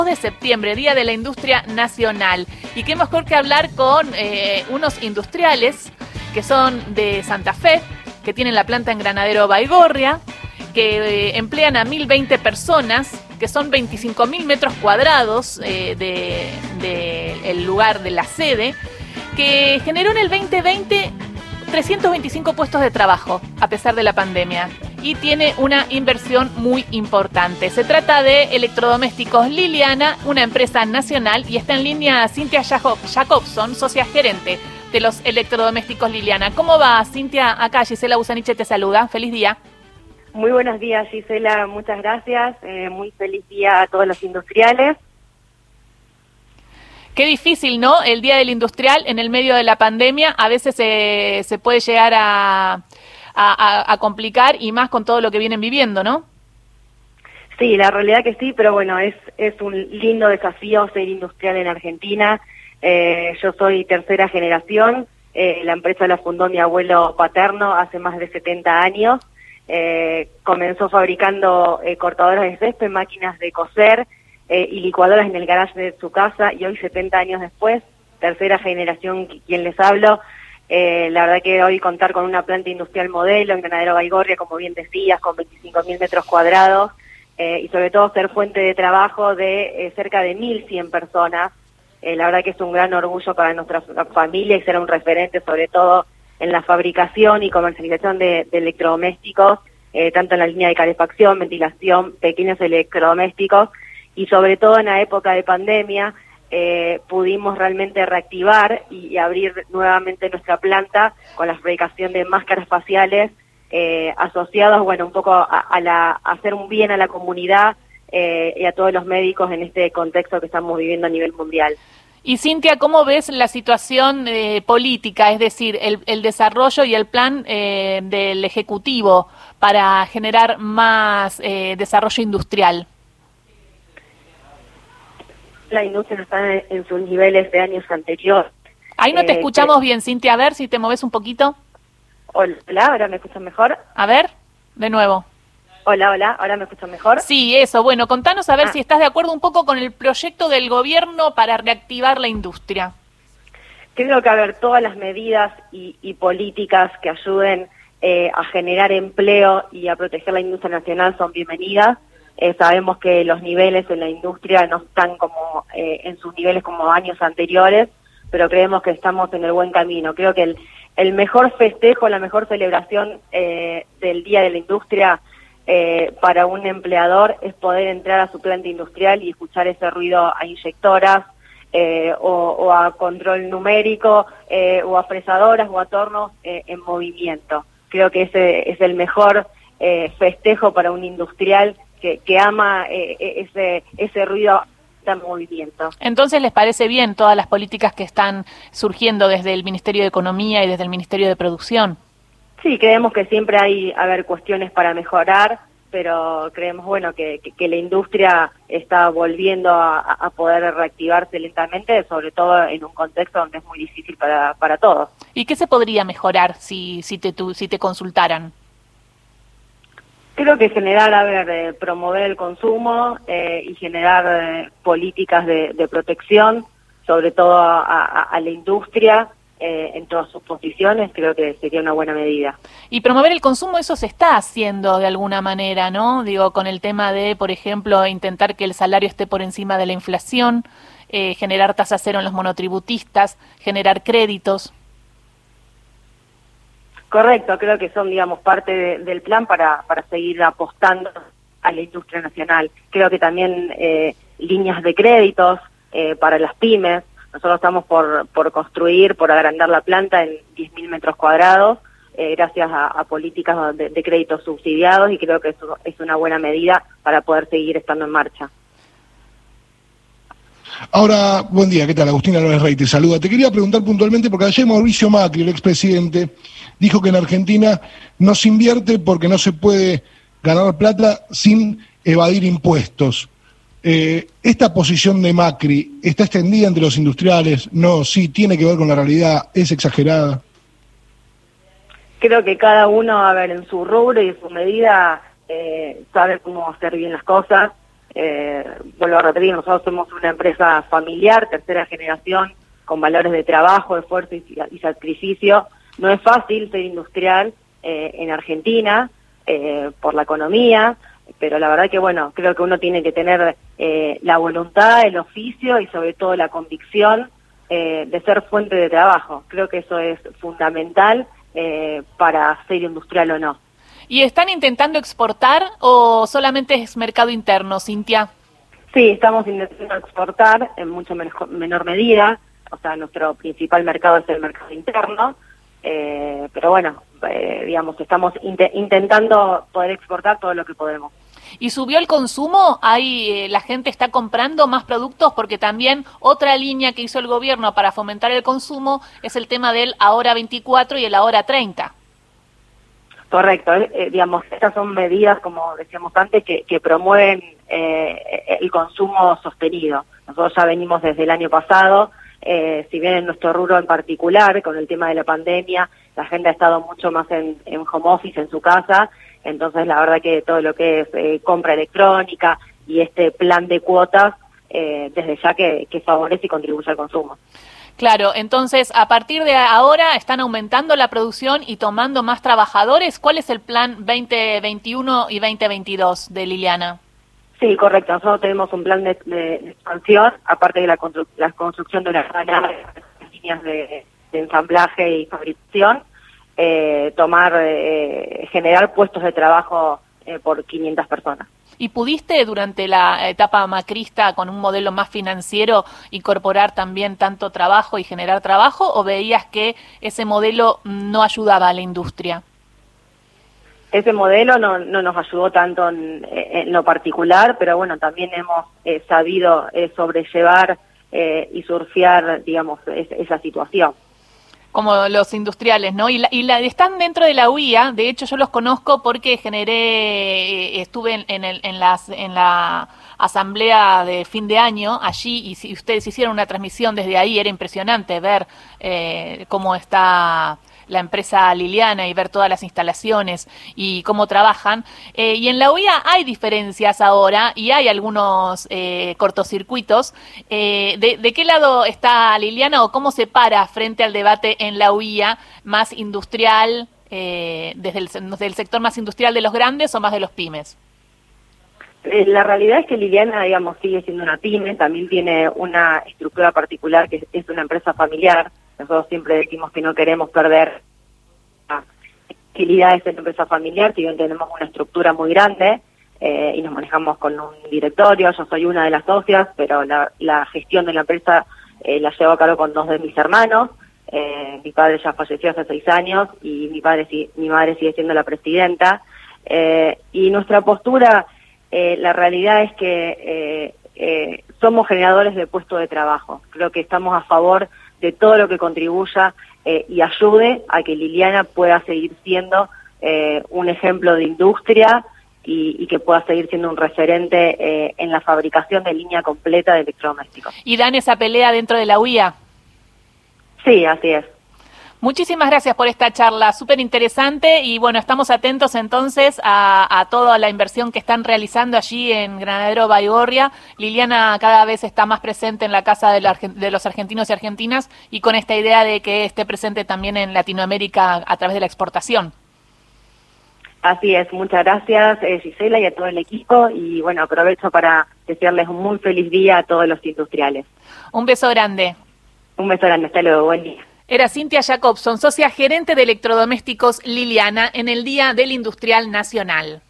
de septiembre, Día de la Industria Nacional. Y qué mejor que hablar con unos industriales que son de Santa Fe, que tienen la planta en Granadero Baigorria, que emplean a 1.020 personas, que son 25.000 metros cuadrados del lugar de la sede, que generó en el 2020 325 puestos de trabajo, a pesar de la pandemia, y tiene una inversión muy importante. Se trata de Electrodomésticos Liliana, una empresa nacional, y está en línea Cintia Jacobson, socia gerente de los Electrodomésticos Liliana. ¿Cómo va, Cintia? Acá Gisela Busaniche te saluda. Feliz día. Muy buenos días, Gisela. Muchas gracias. Muy feliz día a todos los industriales. Qué difícil, ¿no? El Día del Industrial en el medio de la pandemia a veces se puede llegar a complicar, y más con todo lo que vienen viviendo, ¿no? Sí, la realidad que sí, pero bueno, es un lindo desafío ser industrial en Argentina. Yo soy tercera generación. La empresa la fundó mi abuelo paterno hace más de 70 años. Comenzó fabricando cortadoras de césped, máquinas de coser, y licuadoras en el garaje de su casa, y hoy 70 años después, tercera generación quien les hablo. La verdad que hoy contar con una planta industrial modelo en Granadero Baigorria, como bien decías, con 25.000 metros cuadrados, y sobre todo ser fuente de trabajo de cerca de 1.100 personas. La verdad que es un gran orgullo para nuestra familia y ser un referente sobre todo en la fabricación y comercialización de electrodomésticos, tanto en la línea de calefacción, ventilación, pequeños electrodomésticos. Y sobre todo en la época de pandemia pudimos realmente reactivar y abrir nuevamente nuestra planta con la fabricación de máscaras faciales asociados, bueno, un poco a hacer un bien a la comunidad y a todos los médicos en este contexto que estamos viviendo a nivel mundial. Y Cintia, ¿cómo ves la situación política, es decir, el desarrollo y el plan del Ejecutivo para generar más desarrollo industrial? La industria está en sus niveles de años anteriores. Ahí no te escuchamos bien, Cintia. A ver si te moves un poquito. Hola, ¿ahora me escuchan mejor? A ver, de nuevo. Hola, ¿ahora me escuchan mejor? Sí, eso. Bueno, contanos a ver si estás de acuerdo un poco con el proyecto del gobierno para reactivar la industria. Creo que todas las medidas y políticas que ayuden a generar empleo y a proteger la industria nacional son bienvenidas. Sabemos que los niveles en la industria no están como en sus niveles como años anteriores, pero creemos que estamos en el buen camino. Creo que el mejor festejo, la mejor celebración del Día de la Industria para un empleador es poder entrar a su planta industrial y escuchar ese ruido a inyectoras o a control numérico o a fresadoras o a tornos en movimiento. Creo que ese es el mejor festejo para un industrial que ama ese ruido en movimiento. Entonces, ¿les parece bien todas las políticas que están surgiendo desde el Ministerio de Economía y desde el Ministerio de Producción? Sí, creemos que siempre hay cuestiones para mejorar, pero creemos que la industria está volviendo a poder reactivarse lentamente, sobre todo en un contexto donde es muy difícil para todos. ¿Y qué se podría mejorar si te consultaran? Creo que promover el consumo y generar políticas de protección, sobre todo a la industria en todas sus posiciones, creo que sería una buena medida. Y promover el consumo, eso se está haciendo de alguna manera, ¿no? Digo, con el tema de, por ejemplo, intentar que el salario esté por encima de la inflación, generar tasa cero en los monotributistas, generar créditos. Correcto, creo que son, parte del plan para seguir apostando a la industria nacional. Creo que también líneas de créditos para las pymes. Nosotros estamos por construir, por agrandar la planta en 10.000 metros cuadrados, gracias a políticas de créditos subsidiados, y creo que eso es una buena medida para poder seguir estando en marcha. Ahora, buen día, ¿qué tal? Agustín Álvarez Rey te saluda. Te quería preguntar puntualmente, porque ayer Mauricio Macri, el expresidente, dijo que en Argentina no se invierte porque no se puede ganar plata sin evadir impuestos. ¿Esta posición de Macri está extendida entre los industriales? No, sí, tiene que ver con la realidad, es exagerada. Creo que cada uno, en su rubro y en su medida, sabe cómo hacer bien las cosas. Vuelvo a repetir, nosotros somos una empresa familiar, tercera generación, con valores de trabajo, esfuerzo y sacrificio. No es fácil ser industrial en Argentina por la economía, pero la verdad que bueno, creo que uno tiene que tener la voluntad, el oficio y sobre todo la convicción de ser fuente de trabajo. Creo que eso es fundamental para ser industrial o no. ¿Y están intentando exportar o solamente es mercado interno, Cintia? Sí, estamos intentando exportar en mucho menor medida. O sea, nuestro principal mercado es el mercado interno, pero bueno, digamos, estamos intentando poder exportar todo lo que podemos. ¿Y subió el consumo? ¿Ahí la gente está comprando más productos? Porque también otra línea que hizo el gobierno para fomentar el consumo es el tema del ahora 24 y el ahora 30. Correcto, digamos, estas son medidas, como decíamos antes, que promueven el consumo sostenido. Nosotros ya venimos desde el año pasado, si bien en nuestro rubro en particular, con el tema de la pandemia, la gente ha estado mucho más en home office, en su casa, entonces la verdad que todo lo que es compra electrónica y este plan de cuotas, desde ya que favorece y contribuye al consumo. Claro, entonces a partir de ahora están aumentando la producción y tomando más trabajadores. ¿Cuál es el plan 2021 y 2022 de Liliana? Sí, correcto. Nosotros tenemos un plan de expansión, aparte de la construcción de unas líneas de ensamblaje y fabricación, generar puestos de trabajo por 500 personas. ¿Y pudiste durante la etapa macrista con un modelo más financiero incorporar también tanto trabajo y generar trabajo o veías que ese modelo no ayudaba a la industria? Ese modelo no nos ayudó tanto en lo particular, pero bueno, también hemos sabido sobrellevar y surfear, digamos, esa situación. Como los industriales, ¿no? Y están dentro de la UIA, de hecho yo los conozco porque estuve en la asamblea de fin de año allí y si ustedes hicieron una transmisión desde ahí, era impresionante ver cómo está la empresa Liliana y ver todas las instalaciones y cómo trabajan. Y en la UIA hay diferencias ahora y hay algunos cortocircuitos. ¿De qué lado está Liliana o cómo se para frente al debate en la UIA más industrial, desde el sector más industrial de los grandes o más de los pymes? La realidad es que Liliana, digamos, sigue siendo una pyme, también tiene una estructura particular que es una empresa familiar. Nosotros siempre decimos que no queremos perder utilidades en la empresa familiar, si bien tenemos una estructura muy grande y nos manejamos con un directorio. Yo soy una de las socias, pero la gestión de la empresa la llevo a cargo con 2 de mis hermanos. Mi padre ya falleció hace 6 años y mi madre sigue siendo la presidenta. Y nuestra postura, la realidad es que somos generadores de puestos de trabajo. Creo que estamos a favor de todo lo que contribuya y ayude a que Liliana pueda seguir siendo un ejemplo de industria y que pueda seguir siendo un referente en la fabricación de línea completa de electrodomésticos. ¿Y dan esa pelea dentro de la UIA? Sí, así es. Muchísimas gracias por esta charla, súper interesante y bueno, estamos atentos entonces a toda la inversión que están realizando allí en Granadero Baigorria. Liliana cada vez está más presente en la casa de los argentinos y argentinas y con esta idea de que esté presente también en Latinoamérica a través de la exportación. Así es, muchas gracias Gisela y a todo el equipo y bueno, aprovecho para desearles un muy feliz día a todos los industriales. Un beso grande. Un beso grande, hasta luego, buen día. Era Cintia Jacobson, socia gerente de electrodomésticos Liliana en el Día del Industrial Nacional.